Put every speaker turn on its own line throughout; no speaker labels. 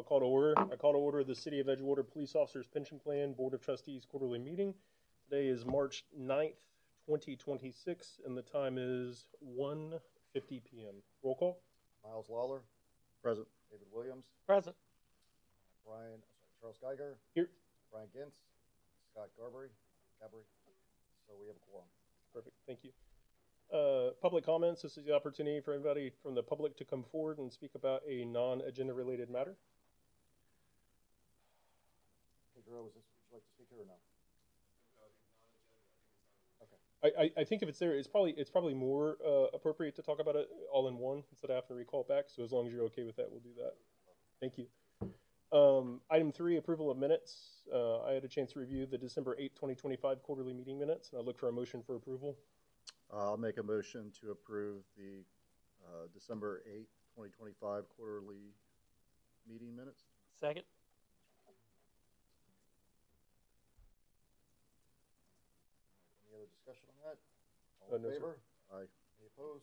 call to order. I call to order the City of Edgewater Police Officers Pension Plan Board of Trustees quarterly meeting. Today is March 9th, 2026, and the time is 1:50 p.m. Roll call.
Miles Lawler.
Present.
David Williams.
Present.
Charles Geiger.
Here.
Brian Gintz. Scott Gabri. So we have a quorum.
Perfect. Thank you. Public comments. This is the opportunity for anybody from the public to come forward and speak about a non-agenda related matter.
Pedro, would you like to speak here or no?
I think if it's there, it's probably more appropriate to talk about it all in one instead of having to recall it back. So as long as you're okay with that, we'll do that. Thank you. Item 3, approval of minutes. I had a chance to review the December 8th, 2025 quarterly meeting minutes, and I look for a motion for approval.
I'll make a motion to approve the December 8th, 2025 quarterly meeting minutes.
Second.
Any other discussion on that? All in
No,
favor?
Sir. Aye.
Any opposed?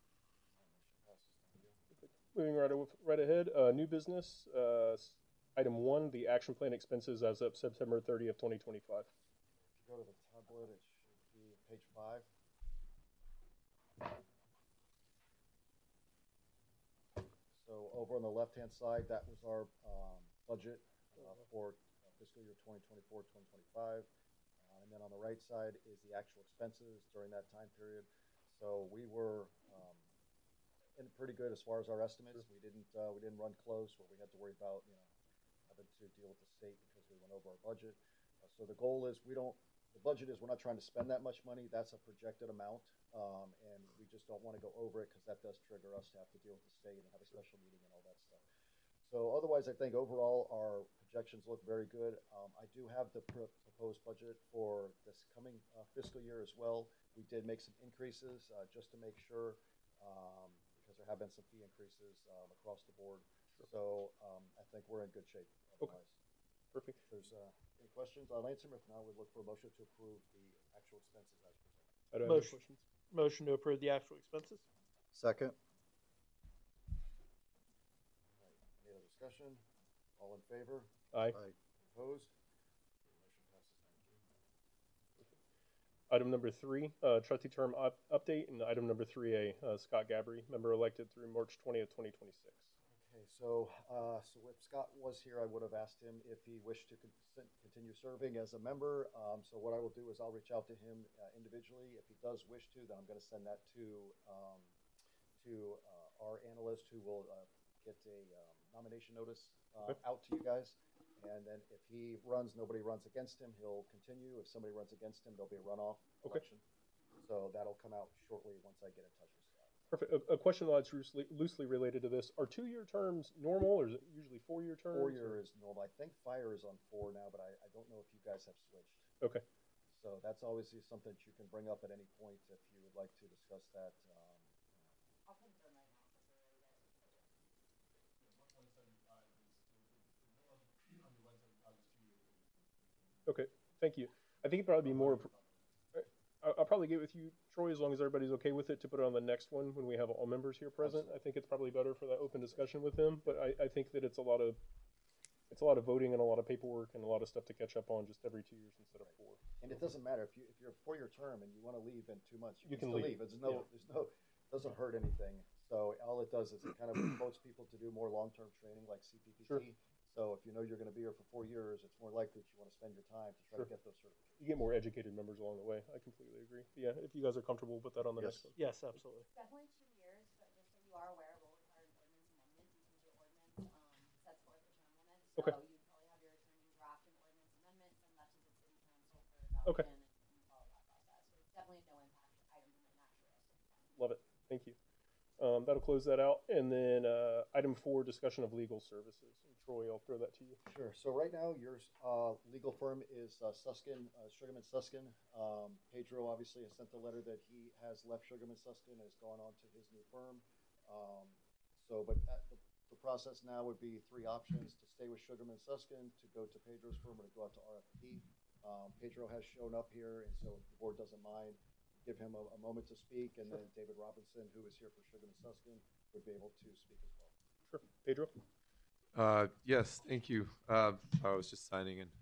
Moving right ahead, new business. Item 1, the action plan expenses as of September 30th, 2025.
If you go to the tablet, it should be page 5. So over on the left-hand side, that was our budget for fiscal year 2024-2025. And then on the right side is the actual expenses during that time period. So we were in pretty good as far as our estimates. We didn't run close where we had to worry about having to deal with the state because we went over our budget. So the goal is we're not trying to spend that much money. That's a projected amount, and we just don't want to go over it because that does trigger us to have to deal with the state and have a special meeting and all that stuff. So otherwise, I think overall our projections look very good. I do have the proposed budget for this coming fiscal year as well. We did make some increases just to make sure because there have been some fee increases across the board. Sure. So I think we're in good shape. Otherwise.
Okay. Perfect.
If there's any questions, I'll answer them. If not, we'd look for a motion to approve the actual expenses as presented.
I don't have any questions.
Motion to approve the actual expenses.
Second.
Right. Any other discussion? All in favor?
Aye.
Aye.
Opposed? Motion passes. Thank you.
Item number 3, trustee term update, and item number 3A, Scott Gabri, member elected through March 20th, 2026.
Okay, so if Scott was here, I would have asked him if he wished to continue serving as a member. So what I will do is I'll reach out to him individually. If he does wish to, then I'm going to send that to our analyst, who will get a nomination notice out to you guys. And then if he runs, nobody runs against him, he'll continue. If somebody runs against him, there'll be a runoff election. So that'll come out shortly once I get in touch with Scott.
Perfect. A question that's loosely related to this. Are 2-year terms normal, or is it usually 4-year terms?
4-year is normal. I think fire is on 4 now, but I don't know if you guys have switched.
Okay.
So that's obviously something that you can bring up at any point if you would like to discuss that.
I'll confirm right now.
Okay. Thank you. I think it'd probably be more. I'll probably get with you, Troy, as long as everybody's okay with it, to put it on the next one when we have all members here present. I think it's probably better for that open discussion with them. But I think that it's a lot of voting and a lot of paperwork and a lot of stuff to catch up on just every 2 years instead of 4.
And it doesn't matter if you're a 4-year term and you want to leave in 2 months, you can still leave. Doesn't hurt anything. So all it does is it kind of promotes people to do more long-term training like CPPT. Sure. So if you know you're going to be here for 4 years, it's more likely that you want to spend your time to try to get those certifications.
You get more educated members along the way. I completely agree. Yeah, if you guys are comfortable, we'll put that on the next one.
Yes, absolutely.
Definitely 2 years, but just so you are aware, we'll require an ordinance amendment because your ordinance sets forth the term limits. So
Okay.
you'd probably have your attorney draft an ordinance amendment, send that to the city council for adoption,
Okay.
and follow that process. So it's definitely a no impact item from a naturalistic.
Love it. Thank you. That'll close that out. And then item 4, discussion of legal services. And Troy, I'll throw that to you.
Sure. So right now, your legal firm is Suskin, Sugarman Suskin. Pedro obviously has sent the letter that he has left Sugarman Suskin and has gone on to his new firm. But the process now would be 3 options: to stay with Sugarman Suskin, to go to Pedro's firm, or to go out to RFP. Pedro has shown up here, and so if the board doesn't mind, give him a moment to speak, and then David Robinson, who is here for Sugarman Suskin, would be able to speak as well.
Sure. Pedro?
Yes, thank you. I was just signing in.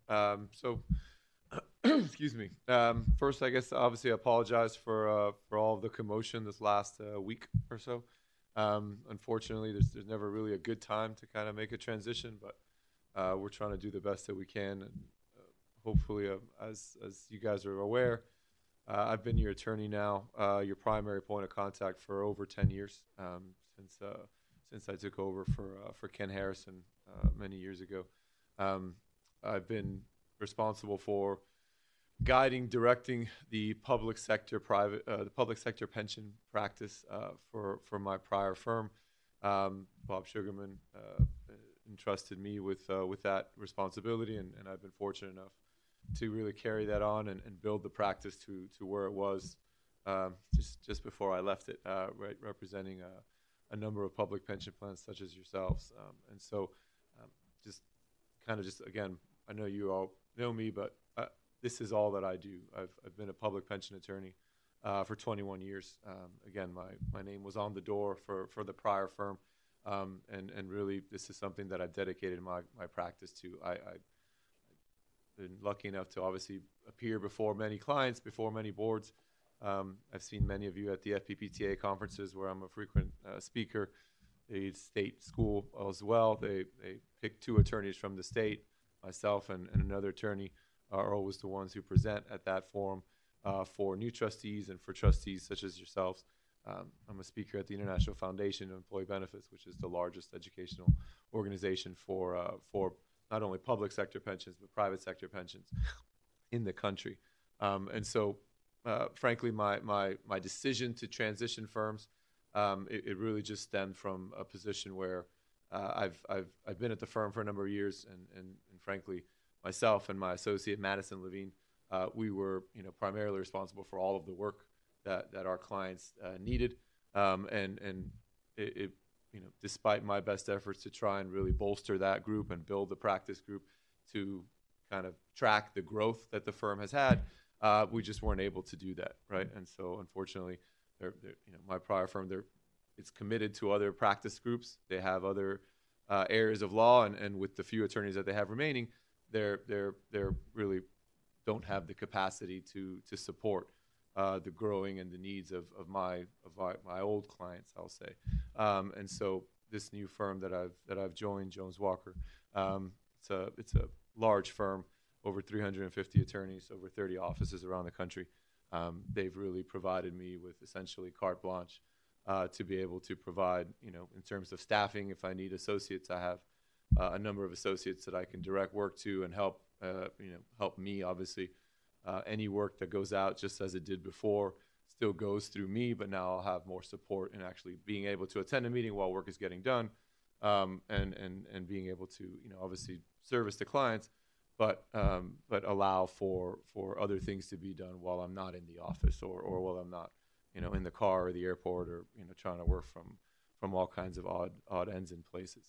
Excuse me. First, I guess obviously I apologize for all of the commotion this last week or so. Unfortunately, there's never really a good time to kind of make a transition, but we're trying to do the best that we can, and hopefully, as you guys are aware, I've been your attorney now, your primary point of contact for over 10 years since I took over for Ken Harrison many years ago. I've been responsible for guiding, directing the public sector pension practice for my prior firm. Bob Sugarman entrusted me with that responsibility, and I've been fortunate enough to really carry that on and build the practice to where it was just before I left it, right, representing a number of public pension plans such as yourselves. And so just again, I know you all know me, but this is all that I do. I've been a public pension attorney for 21 years. Again, my name was on the door for the prior firm, and really this is something that I've dedicated my practice to. I've been lucky enough to obviously appear before many clients, before many boards. I've seen many of you at the FPPTA conferences where I'm a frequent speaker. The state school as well. They pick 2 attorneys from the state. Myself and another attorney are always the ones who present at that forum for new trustees and for trustees such as yourselves. I'm a speaker at the International Foundation of Employee Benefits, which is the largest educational organization for not only public sector pensions but private sector pensions in the country. And so, frankly, my decision to transition firms, it really just stemmed from a position where I've been at the firm for a number of years, and frankly, myself and my associate Madison Levine, we were primarily responsible for all of the work that our clients needed, and it despite my best efforts to try and really bolster that group and build the practice group to kind of track the growth that the firm has had, we just weren't able to do that, right? And so, unfortunately, my prior firm, it's committed to other practice groups. They have other areas of law, and with the few attorneys that they have remaining, they're really don't have the capacity to support the growing and the needs of my old clients, I'll say. And so this new firm that I've joined, Jones Walker, it's a large firm, over 350 attorneys, over 30 offices around the country. They've really provided me with essentially carte blanche to be able to provide, in terms of staffing, if I need associates, I have a number of associates that I can direct work to and help me, obviously. Any work that goes out, just as it did before, still goes through me, but now I'll have more support in actually being able to attend a meeting while work is getting done, and being able to, obviously service the clients, but allow for other things to be done while I'm not in the office or while I'm not, in the car or the airport, or trying to work from all kinds of odd ends and places.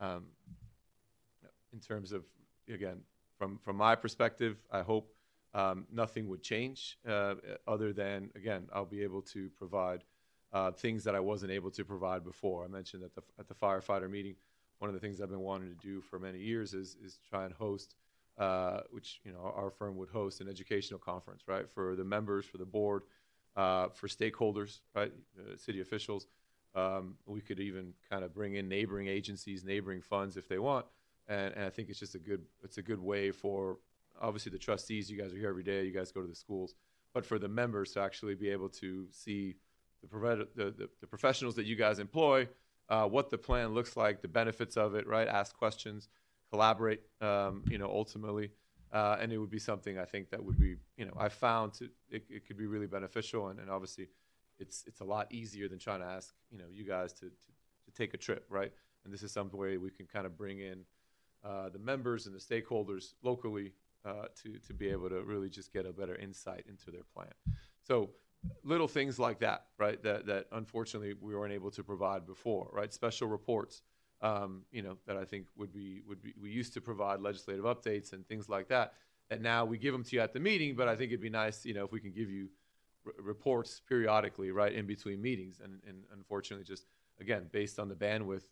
In terms of, again, from my perspective, I hope nothing would change other than, again, I'll be able to provide things that I wasn't able to provide before. I mentioned at the firefighter meeting, one of the things I've been wanting to do for many years is try and host, which our firm would host, an educational conference, right, for the members, for the board, for stakeholders, right, city officials. We could even kind of bring in neighboring agencies, neighboring funds if they want, and I think it's just a good way for, obviously, the trustees. You guys are here every day. You guys go to the schools, but for the members to actually be able to see the professionals that you guys employ, what the plan looks like, the benefits of it, right? Ask questions, collaborate, ultimately, and it would be something I think that would be, I found it could be really beneficial, and obviously, it's a lot easier than trying to ask, you guys to take a trip, right? And this is some way we can kind of bring in the members and the stakeholders locally to be able to really just get a better insight into their plan. So little things like that, right? That unfortunately we weren't able to provide before, right? Special reports, that I think would be we used to provide legislative updates and things like that. And now we give them to you at the meeting, but I think it'd be nice, if we can give you reports periodically, right, in between meetings. And unfortunately, just again, based on the bandwidth,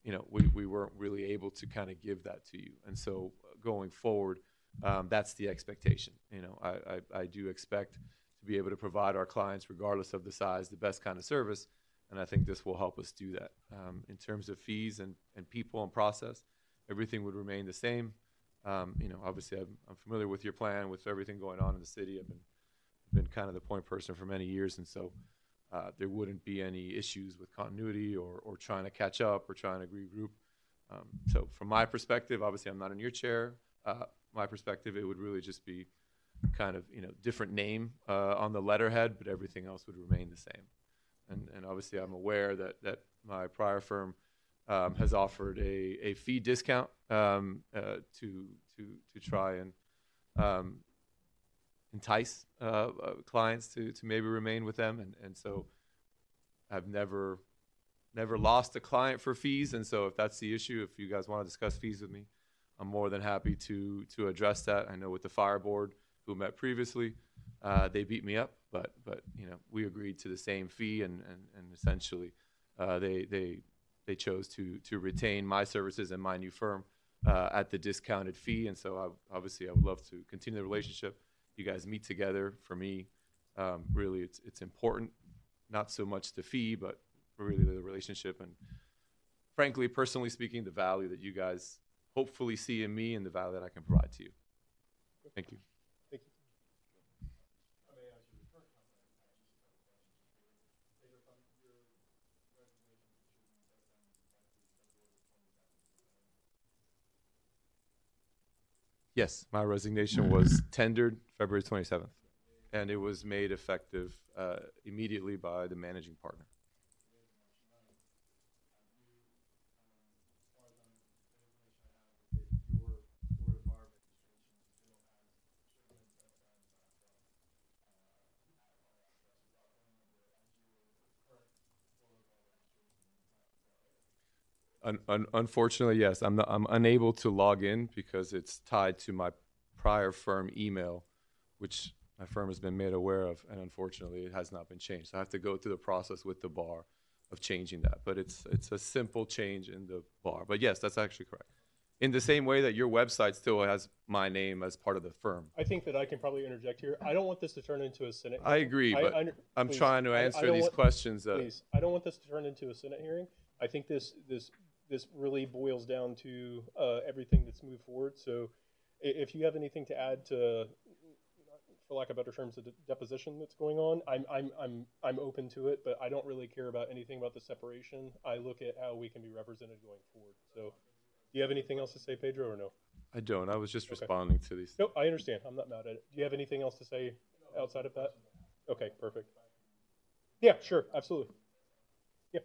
we weren't really able to kind of give that to you. And so going forward, that's the expectation. I do expect to be able to provide our clients, regardless of the size, the best kind of service. And I think this will help us do that. In terms of fees and people and process, everything would remain the same. Obviously I'm familiar with your plan, with everything going on in the city. I've been kind of the point person for many years. And so there wouldn't be any issues with continuity or trying to catch up or trying to regroup. So from my perspective, obviously I'm not in your chair. My perspective, it would really just be kind of, different name on the letterhead, but everything else would remain the same. And obviously I'm aware that my prior firm has offered a fee discount to try and entice clients to maybe remain with them. And so I've never lost a client for fees. And so if that's the issue, if you guys want to discuss fees with me, I'm more than happy to address that. I know with the fire board who met previously, they beat me up, but we agreed to the same fee, and essentially they chose to retain my services and my new firm at the discounted fee. And so obviously I would love to continue the relationship. You guys meet together. For me, really it's important, not so much the fee, but really the relationship, and frankly, personally speaking, the value that you guys hopefully see in me and the value that I can provide to you. Thank you.
Thank you.
Yes, my resignation was tendered February 27th, and it was made effective immediately by the managing partner. Unfortunately, yes. I'm unable to log in because it's tied to my prior firm email, which my firm has been made aware of, and unfortunately, it has not been changed. So I have to go through the process with the bar of changing that. But it's a simple change in the bar. But yes, that's actually correct. In the same way that your website still has my name as part of the firm.
I think that I can probably interject here. I don't want this to turn into a Senate
I
hearing.
agree, but I'm
please,
trying to
I
answer
don't
these
want-
questions.
Please, I don't want this to turn into a Senate hearing. I think this really boils down to everything that's moved forward. So if you have anything to add to, for lack of better terms, the deposition that's going on, I'm open to it, but I don't really care about anything about the separation. I look at how we can be represented going forward. So do you have anything else to say, Pedro, or no?
I don't. I was just
Okay.
responding to these.
Nope, I understand. I'm not mad at it. Do you have anything else to say outside of that? Okay, perfect. Yeah, sure, absolutely. Yeah.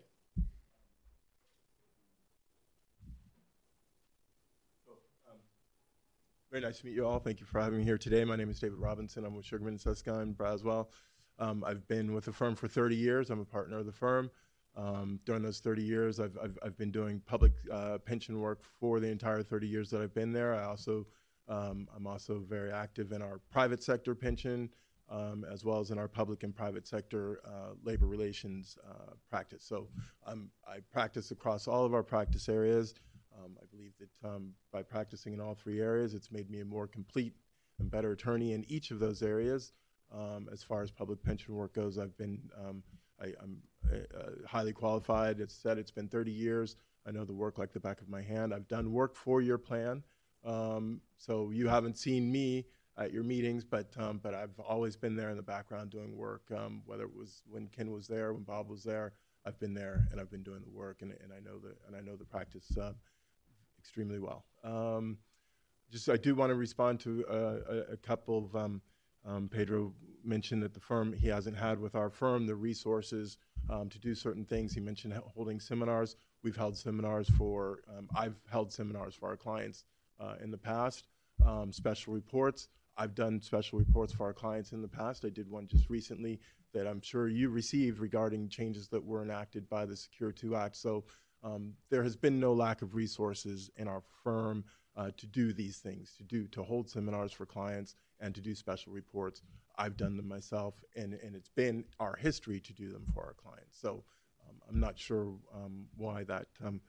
Very nice to meet you all. Thank you for having me here today. My name is David Robinson. I'm with Sugarman, Susskind, Braswell. I've been with the firm for 30 years. I'm a partner of the firm. During those 30 years, I've been doing public pension work for the entire 30 years that I've been there. I'm also very active in our private sector pension, as well as in our public and private sector labor relations practice. So I practice across all of our practice areas. I believe that by practicing in all three areas, it's made me a more complete and better attorney in each of those areas. As far as public pension work goes, I'm highly qualified. It's said it's been 30 years. I know the work like the back of my hand. I've done work for your plan. So you haven't seen me at your meetings, but I've always been there in the background doing work, whether it was when Ken was there, when Bob was there. I've been there and I've been doing the work, and I know the practice extremely well. I do want to respond to a couple of Pedro mentioned that the firm, he hasn't had with our firm the resources to do certain things. He mentioned holding seminars. We've held seminars I've held seminars for our clients in the past. Special reports. I've done special reports for our clients in the past. I did one just recently that I'm sure you received regarding changes that were enacted by the Secure 2 Act. So there has been no lack of resources in our firm to do these things, to hold seminars for clients and to do special reports. I've done them myself, and it's been our history to do them for our clients. So I'm not sure why that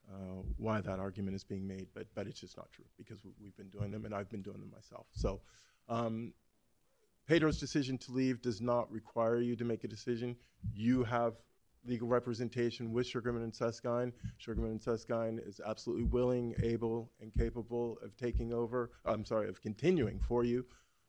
why that argument is being made, but it's just not true because we've been doing them and I've been doing them myself. So Pedro's decision to leave does not require you to make a decision. You have legal representation with Sugarman and Susskind. Sugarman and Susskind is absolutely willing, able, and capable of taking over, of continuing for you.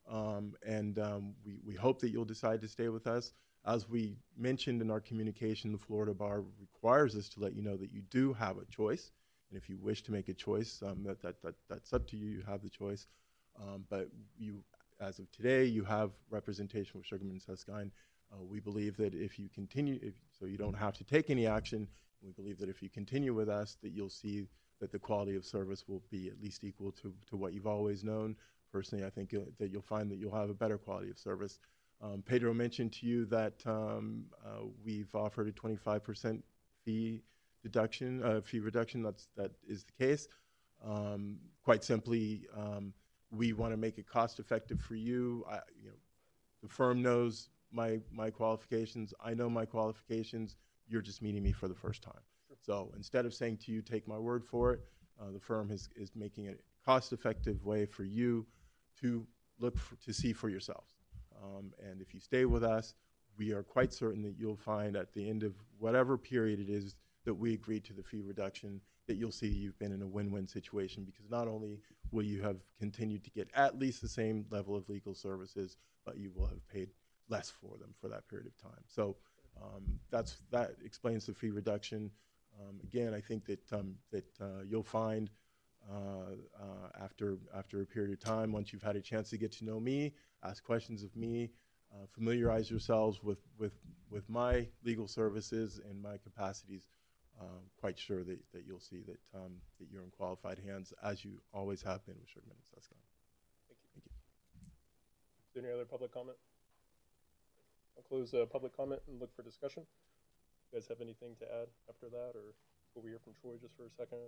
We hope that you'll decide to stay with us. As we mentioned in our communication, the Florida Bar requires us to let you know that you do have a choice. And if you wish to make a choice, that's up to you. You have the choice. But you, as of today, you have representation with Sugarman and Susskind. We believe that if you continue, so you don't have to take any action, we believe that if you continue with us, that you'll see that the quality of service will be at least equal to what you've always known. Personally, I think that you'll find that you'll have a better quality of service. Pedro mentioned to you that we've offered a 25% fee reduction. That is the case. Quite simply, we want to make it cost effective for you. The firm knows my qualifications. I know my qualifications. You're just meeting me for the first time. Sure. So instead of saying to you, take my word for it, the firm is making a cost-effective way for you to to see for yourselves. And if you stay with us, we are quite certain that you'll find at the end of whatever period it is that we agreed to the fee reduction, that you'll see you've been in a win-win situation, because not only will you have continued to get at least the same level of legal services, but you will have paid less for them for that period of time. So that explains the fee reduction. Again, I think that you'll find after a period of time, once you've had a chance to get to know me, ask questions of me, familiarize yourselves with my legal services and my capacities, quite sure that you'll see that you're in qualified hands, as you always have been with Sugarman and Susskind.
Thank you. Is there any other public comment? I'll close public comment and look for discussion. You guys have anything to add after that, or will we hear from Troy just for a second?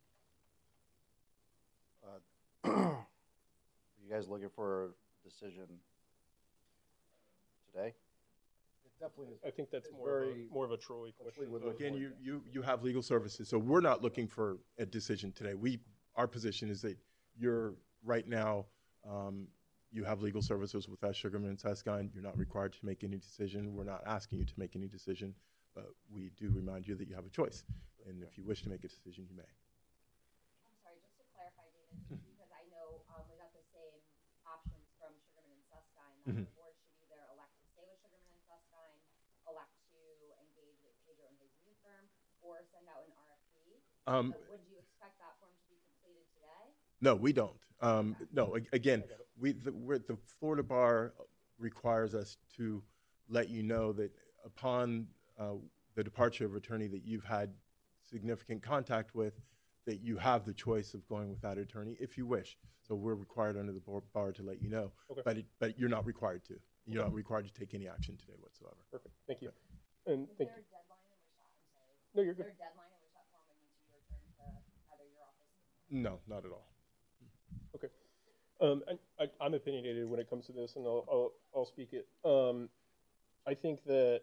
Or
Are you guys looking for a decision today? It definitely is.
I think that's more of a Troy question.
Again, you have legal services, so we're not looking for a decision today. Our position is that you're right now. You have legal services with us, Sugarman and Susskind. You're not required to make any decision. We're not asking you to make any decision, but we do remind you that you have a choice. And if you wish to make a decision, you may.
I'm sorry, just to clarify, David, because I know we got the same options from Sugarman and Susskind. That the board should either elect to stay with Sugarman and Susskind, elect to engage with Pedro and his new firm, or send out an RFP. Would you expect that form to be completed today?
No, we don't. No, again, the Florida Bar requires us to let you know that upon the departure of attorney that you've had significant contact with, that you have the choice of going with that attorney if you wish. So we're required under the bar to let you know, okay. But you're not required to. You're not required to take any action today whatsoever.
Perfect. Thank you.
Okay.
And thank you.
Is there a deadline in which I'm sorry.
No, you're good.
Is there a deadline in which that form would need to be returned to either your office?
No, not at all.
Okay. I'm opinionated when it comes to this, and I'll speak it. I think that,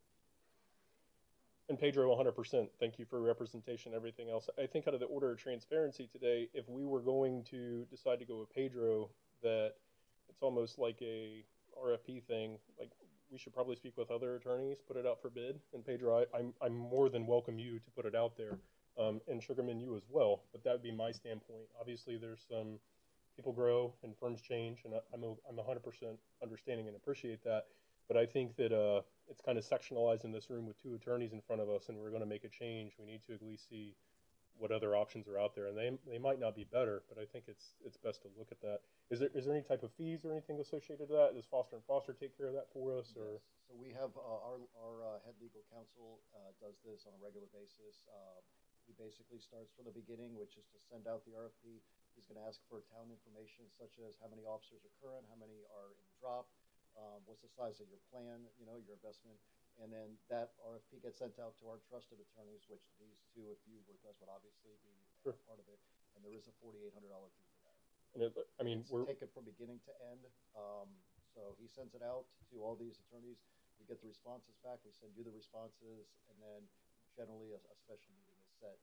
and Pedro, 100%, thank you for representation and everything else. I think out of the order of transparency today, if we were going to decide to go with Pedro, that it's almost like a RFP thing. Like, we should probably speak with other attorneys, put it out for bid. And Pedro, I'm more than welcome you to put it out there, and Sugarman, you as well. But that would be my standpoint. Obviously, there's some people grow and firms change, and I'm 100% understanding and appreciate that. But I think that it's kind of sectionalized in this room with two attorneys in front of us, and we're going to make a change. We need to at least see what other options are out there, and they might not be better, but I think it's best to look at that. Is there any type of fees or anything associated to that? Does Foster & Foster take care of that for us? Or?
Yes. So we have our head legal counsel does this on a regular basis. He basically starts from the beginning, which is to send out the RFP. He's going to ask for town information such as how many officers are current, how many are in drop, what's the size of your plan, your investment, and then that RFP gets sent out to our trusted attorneys, which these two, if you were with us, would obviously be part of it, and there is a $4,800 fee for that.
And
we're taken from beginning to end. So he sends it out to all these attorneys. We get the responses back. We send you the responses, and then generally a special meeting is set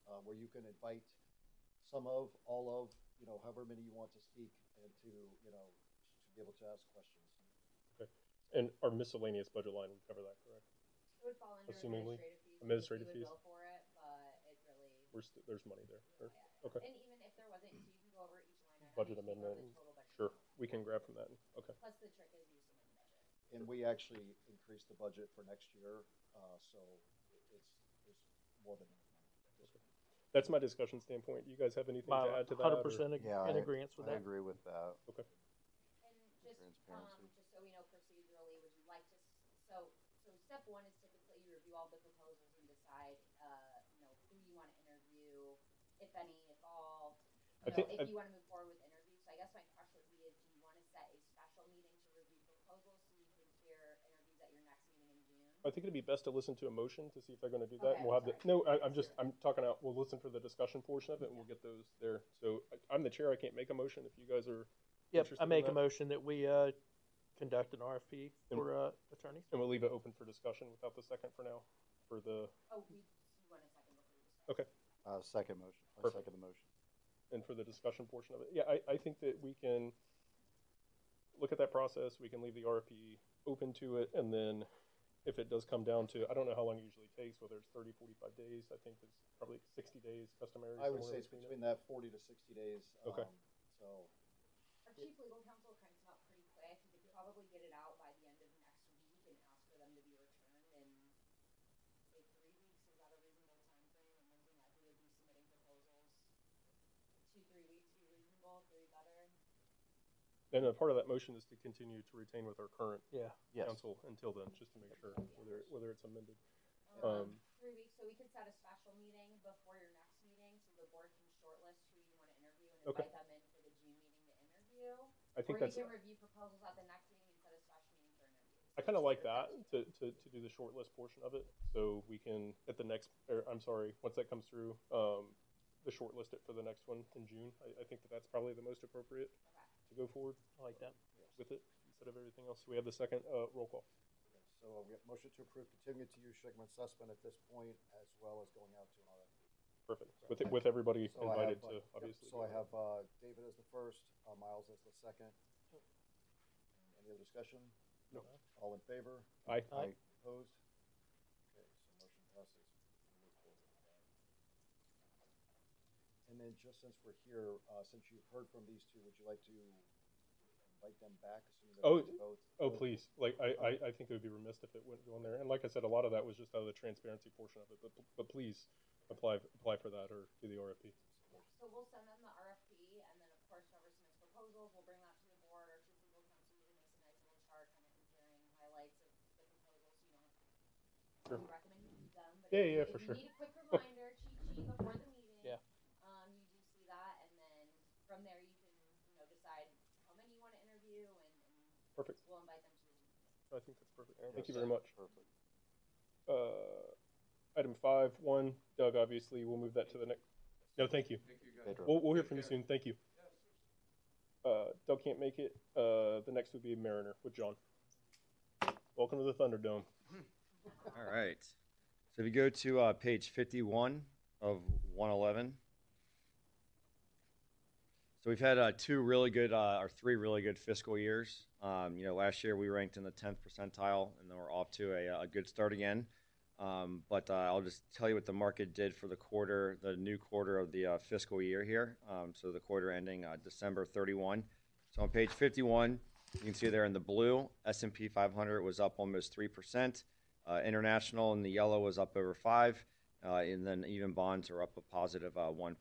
where you can invite some of, all of, however many you want to speak and to be able to ask questions.
Okay. And our miscellaneous budget line would cover that, correct?
It would fall under
Assumingly.
administrative
Administrative
fees. We
fees.
would bill for it, but it really.
There's money there. Sure.
Yeah.
Okay.
And even if there wasn't, so you can go over each line item.
Budget
each
amendment.
the total budget
Sure.
amount.
We can grab from that. Okay.
Plus the trick is using the budget.
And we actually increased the budget for next year, so there's more than enough money.
That's my discussion standpoint. You guys have anything to add to that?
100% in agreement with
I
that.
agree with that.
Okay.
And just,
Transparency.
just so we know procedurally, would you like to, so step one is typically you review all the proposals and decide, who you want to interview, if any, if all, if you want to move forward with interviews. So I guess my question would be is, do you want to set a special meeting to review proposals so you can hear interviews at your next meeting in June?
I think it'd be best to listen to a motion to see if they're going to do that.
Okay,
And we'll have
sorry.
I'm talking out. We'll listen for the discussion portion of it and we'll get those there. So I'm the chair. I can't make a motion if you guys are
Yep,
interested
I
in
make a
that.
motion that we conduct an RFP for attorneys.
And we'll leave it open for discussion without the second for now. For the,
Oh, you want a second before you discuss?
okay.
Second motion. I
Perfect.
second the motion.
And for the discussion portion of it. Yeah, I think that we can look at that process. We can leave the RFP open to it. And then if it does come down to, I don't know how long it usually takes, whether it's 30, 45 days. I think it's probably 60 days customary.
I would
somewhere
say it's
it.
between that 40 to 60 days.
Okay.
So
Our chief legal counsel cranks them out pretty quick. You could probably get it out by the end of next week and ask for them to be returned in, say, 3 weeks. Is that a reasonable time frame? I'm looking at who would be submitting proposals. 2-3 weeks be reasonable, 3 better.
And a part of that motion is to continue to retain with our current
Yeah.
Yes.
council until then, just to make sure whether it's amended.
3 weeks, so we could set a special meeting before your next meeting, so the board can shortlist who you want to interview and
Okay.
invite them in for the June meeting to interview.
I think
Or
that's,
you can review proposals at the next meeting and set a special meeting for interviews.
I kind of like that to do the short list portion of it. So we can, at the next, once that comes through, the short list it for the next one in June. I think that's probably the most appropriate to go forward
I like that.
with it instead of everything else. So we have the second roll call.
So we have motion to approve continue to use Sugarman Sussman at this point, as well as going out to an RFP.
Perfect. With everybody
So I
invited
have,
to
yep,
obviously.
So I have David as the first, Miles as the second. Any other discussion?
No.
All in favor?
Aye.
Aye.
Opposed? Okay, so motion passes. We'll move forward with that. And then just since we're here, since you've heard from these two, would you like to invite them back? Assuming they're
Oh,
going to vote?
Oh, please. Like, I think it would be remiss if it wouldn't go in there. And like I said, a lot of that was just out of the transparency portion of it. But please apply for that or do the RFP.
So we'll send them the RFP, and then of course whoever submits proposals, we'll bring that to the board. Our chief legal counsel usually makes a nice little chart, kind of comparing highlights of the proposals. You don't.
Sure.
We recommend you do them, but
Yeah,
if
for
you
sure.
need a quick reminder, cheat sheet before the meeting.
Yeah.
You do see that, and then from there you can decide how many you want to interview, and
Perfect.
we'll invite them to the June meeting.
I think that's perfect.
Yes.
Thank you very much.
Perfect.
Item 5.1, Doug, obviously, we'll move that to the next. No, thank you.
Pedro.
We'll hear from you soon. Thank you. Doug can't make it. The next would be Mariner with John. Welcome to the Thunderdome.
All right. So if you go to page 51 of 111. So we've had three really good fiscal years. Last year we ranked in the 10th percentile, and then we're off to a good start again. But I'll just tell you what the market did for the new quarter of the fiscal year here. So the quarter ending December 31. So on page 51, you can see there in the blue, S&P 500 was up almost 3%. International in the yellow was up over 5%. And then even bonds are up a positive 1%.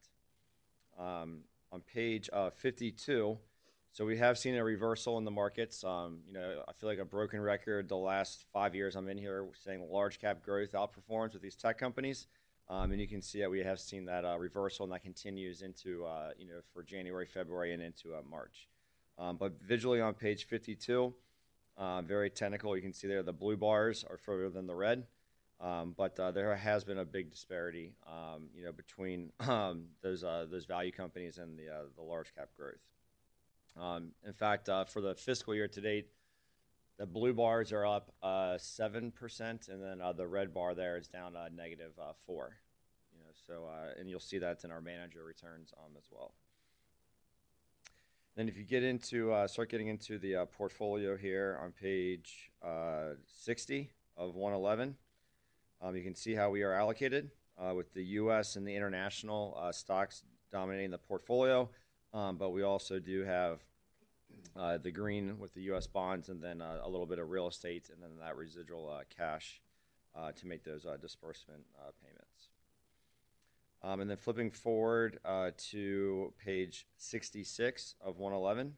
On page 52, so we have seen a reversal in the markets. I feel like a broken record the last 5 years I'm in here saying large cap growth outperforms with these tech companies. And you can see that we have seen that reversal, and that continues into, for January, February, and into March. But visually on page 52, very technical. You can see there the blue bars are further than the red. But there has been a big disparity, between those value companies and the large cap growth. In fact, for the fiscal year to date, the blue bars are up 7%, and then the red bar there is down -4%. so and you'll see that in our manager returns as well. Then if you get into start getting into the portfolio here on page 60 of 111, you can see how we are allocated with the U.S. and the international stocks dominating the portfolio, but we also do have the green with the U.S. bonds, and then a little bit of real estate, and then that residual cash to make those disbursement payments. And then flipping forward to page 66 of 111.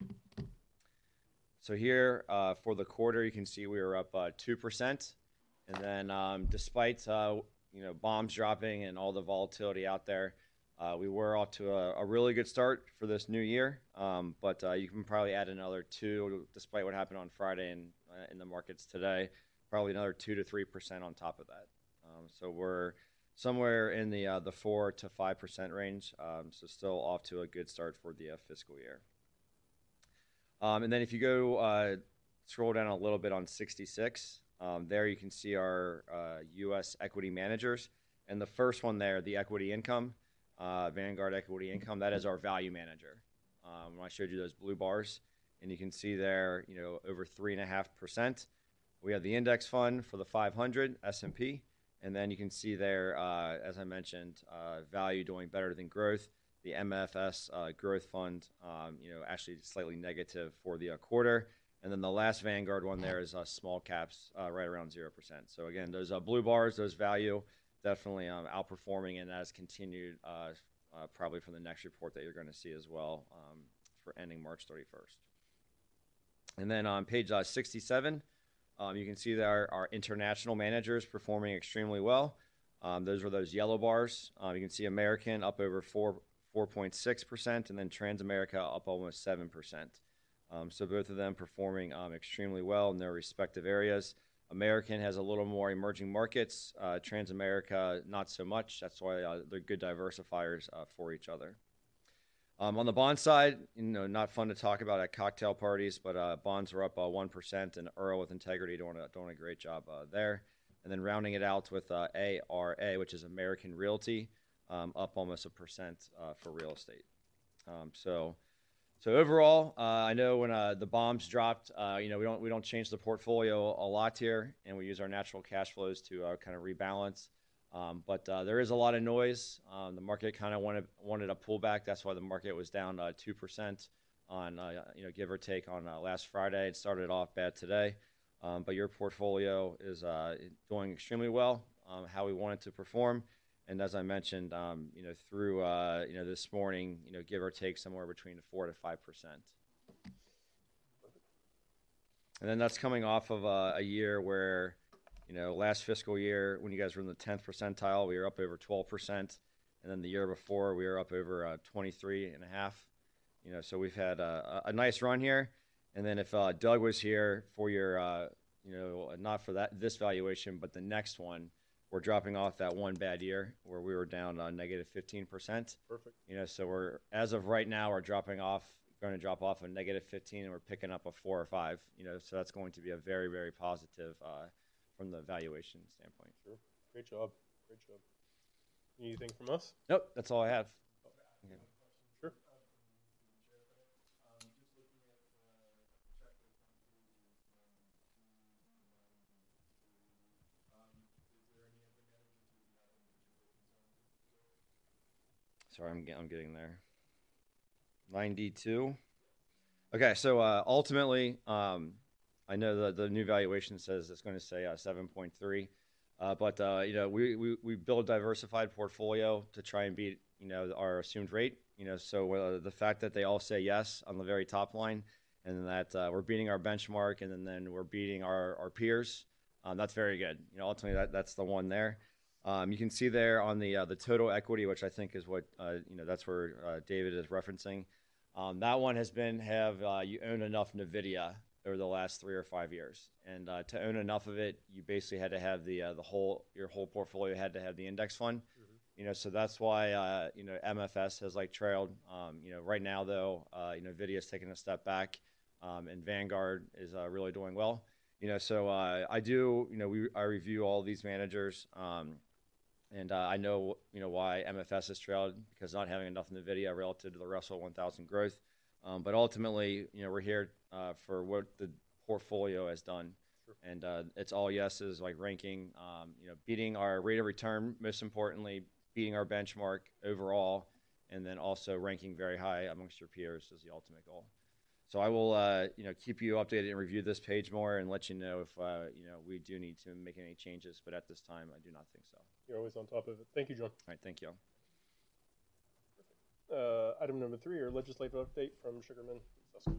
So here for the quarter, you can see we were up 2%, and then despite bombs dropping and all the volatility out there, we were off to a really good start for this new year, but you can probably add another 2, despite what happened on Friday and in the markets today, probably another 2 to 3% on top of that. So we're somewhere in the 4 to 5% range, so still off to a good start for the fiscal year. And then if you go scroll down a little bit on 66, there you can see our U.S. equity managers, and the first one there, the equity income. Vanguard Equity Income, that is our value manager. When I showed you those blue bars, and you can see there, over 3.5%. We have the index fund for the 500 S&P, and then you can see there, as I mentioned, value doing better than growth. The MFS growth fund, actually slightly negative for the quarter, and then the last Vanguard one there is small caps, right around 0%. So again, those blue bars, those value. Definitely outperforming, and that has continued probably for the next report that you're going to see as well for ending March 31st. And then on page 67, you can see that our international managers performing extremely well. Those are those yellow bars. You can see American up over 4.6%, and then Transamerica up almost 7%. So both of them performing extremely well in their respective areas. American has a little more emerging markets. Transamerica, not so much. That's why they're good diversifiers for each other. On the bond side, not fun to talk about at cocktail parties, but bonds are up 1%, and Earl with Integrity doing a great job there. And then rounding it out with ARA, which is American Realty, up almost 1% for real estate. So overall, I know when the bombs dropped, we don't change the portfolio a lot here, and we use our natural cash flows to kind of rebalance. But there is a lot of noise. The market kind of wanted a pullback. That's why the market was down 2% on give or take on last Friday. It started off bad today, but your portfolio is doing extremely well. How we want it to perform. And as I mentioned, through this morning, give or take somewhere between 4 to 5%. And then that's coming off of a year where, last fiscal year when you guys were in the 10th percentile, we were up over 12%, and then the year before we were up over 23.5. So we've had a nice run here. And then if Doug was here for your, not for this valuation, but the next one. We're dropping off that one bad year where we were down negative 15%.
Perfect.
So we're, as of right now, we're going to drop off a negative 15, and we're picking up a 4 or 5. So that's going to be a very, very positive from the valuation standpoint.
Sure. Great job. Great job. Anything from us?
Nope, that's all I have. Okay.
Sure.
Sorry, I'm getting there. 92. Okay, so ultimately, I know the new valuation says it's going to say 7.3, but we build a diversified portfolio to try and beat our assumed rate. So the fact that they all say yes on the very top line, and that we're beating our benchmark, and then we're beating our peers, that's very good. Ultimately, that's the one there. You can see there on the total equity, which I think is what that's where David is referencing. That one has been you own enough NVIDIA over the last 3 or 5 years, and to own enough of it, you basically had to have your whole portfolio had to have the index fund. Mm-hmm. So that's why MFS has trailed. Right now though, NVIDIA is taking a step back, and Vanguard is really doing well. So I review all these managers. And I know, why MFS has trailed because not having enough in the video relative to the Russell 1000 growth. But ultimately, we're here for what the portfolio has done.
Sure.
And it's all yeses, like ranking, beating our rate of return, most importantly, beating our benchmark overall, and then also ranking very high amongst your peers is the ultimate goal. So I will, keep you updated and review this page more and let you know if, we do need to make any changes. But at this time, I do not think so.
You're always on top of it. Thank you, John.
All right, thank you.
Item number 3, or legislative update from Sugarman. Susskind.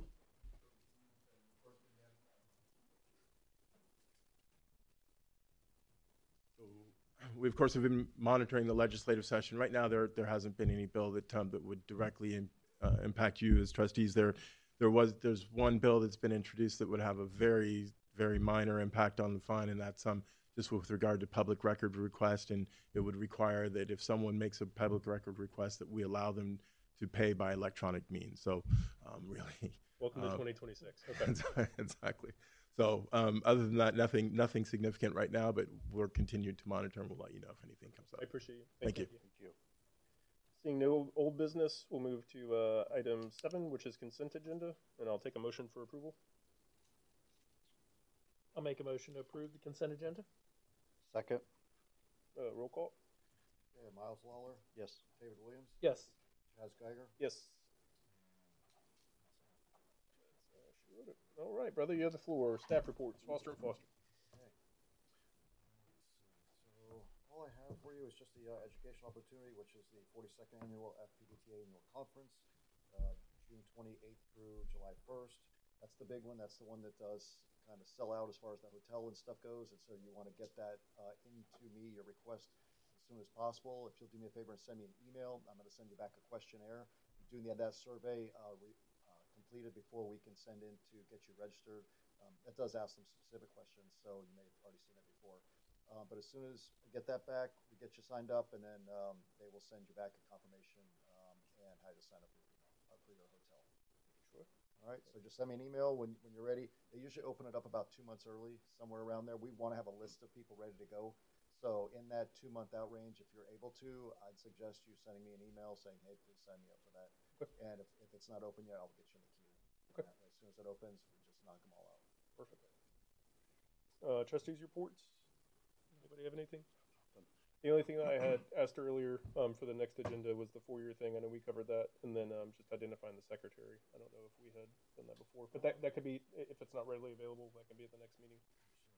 We, of course, have been monitoring the legislative session. Right now, there hasn't been any bill that would directly impact you as trustees. There's one bill that's been introduced that would have a very, very minor impact on the fund, and that's just with regard to public record request, and it would require that if someone makes a public record request that we allow them to pay by electronic means. So really.
Welcome to 2026. Okay.
Exactly. So other than that, nothing significant right now, but we're continuing to monitor and we'll let you know if anything comes up.
I appreciate you.
Thank you.
Thank you. Seeing no old business, we'll move to item 7, which is consent agenda, and I'll take a motion for approval.
I'll make a motion to approve the consent agenda.
Second?
Roll call.
Okay, Miles Lawler,
Yes.
David Williams,
Yes.
Chaz Geiger.
Yes. All right, brother, you have the floor. Staff reports, Foster and Foster.
Okay. So all I have for you is just the educational opportunity, which is the 42nd annual FPDTA annual conference, June 28th through July 1st. That's the big one. That's the one that does kind of sell out as far as the hotel and stuff goes. And so you want to get that into me, your request, as soon as possible. If you'll do me a favor and send me an email, I'm going to send you back a questionnaire. Doing that survey completed before we can send in to get you registered. That does ask some specific questions, so you may have already seen it before. But as soon as we get that back, we get you signed up, and then they will send you back a confirmation and how to sign up for your hotel.
Sure.
All right, so just send me an email when you're ready. They usually open it up about 2 months early, somewhere around there. We want to have a list of people ready to go. So in that 2-month out range, if you're able to, I'd suggest you sending me an email saying, hey, please sign me up for that.
Okay.
And if it's not open yet, I'll get you in the queue.
Okay.
As soon as it opens, we just knock them all out.
Perfect. Trustees reports. Anybody have anything? The only thing that I had asked earlier for the next agenda was the 4-year thing. I know we covered that, and then just identifying the secretary. I don't know if we had done that before, but that could be, if it's not readily available, that can be at the next meeting.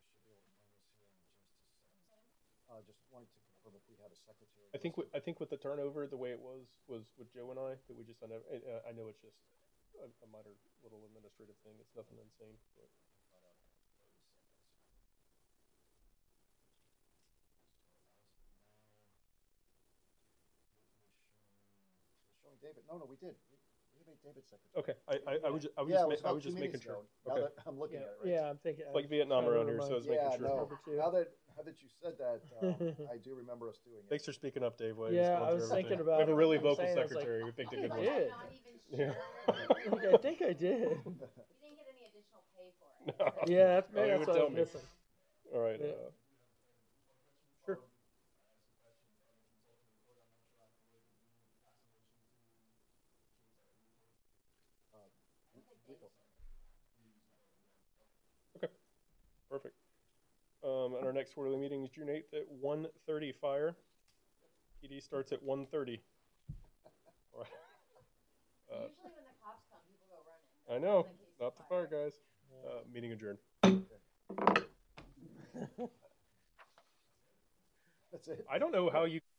Just wanted to confirm if we had a secretary.
I think with the turnover, the way it was with Joe and I, that we just don't have. I know it's just a minor little administrative thing. It's nothing insane. But.
Showing David. No, we did. We made David secretary.
Okay, I was just making sure.
Now
Okay.
that I'm looking at it, right?
Yeah, I'm thinking.
It's like Vietnam around here, so I was making
Yeah,
sure.
no.
Number 2.
Now that you said that, I do remember us doing it.
Thanks for speaking up, Dave. While
Yeah,
you're going
I was
through everything.
thinking about
We have a
it.
really
I'm
vocal
saying, I was like,
secretary. We picked a good
I
one.
did.
Not even
Yeah.
sure.
I think I did.
You didn't get any additional pay for it.
No.
Yeah, that's,
Oh,
maybe
you
that's
would
what I
tell
was
me.
missing.
All right.
Yeah.
Sure. Okay. Perfect. And our next quarterly meeting is June 8th at 1:30 fire. PD starts at 1:30. All right.
Usually when the cops come, people go running.
I know.
In case
Not
of
the fire
fire.
guys. Meeting adjourned.
That's it.
I don't know how you